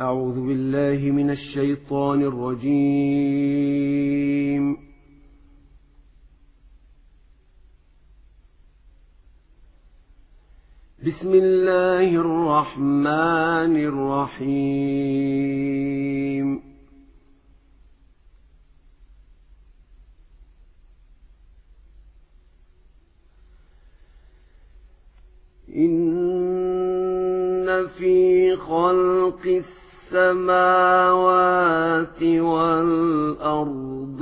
أعوذ بالله من الشيطان الرجيم. بسم الله الرحمن الرحيم. إن في خلق السماوات والأرض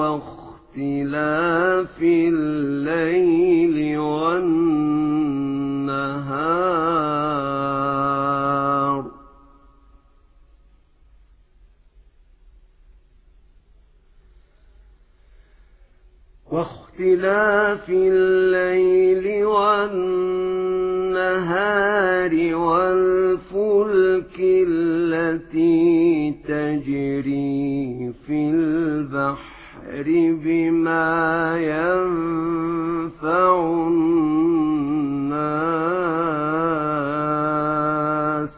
واختلاف الليل والنهار والفلك التي تجري في البحر بما ينفع الناس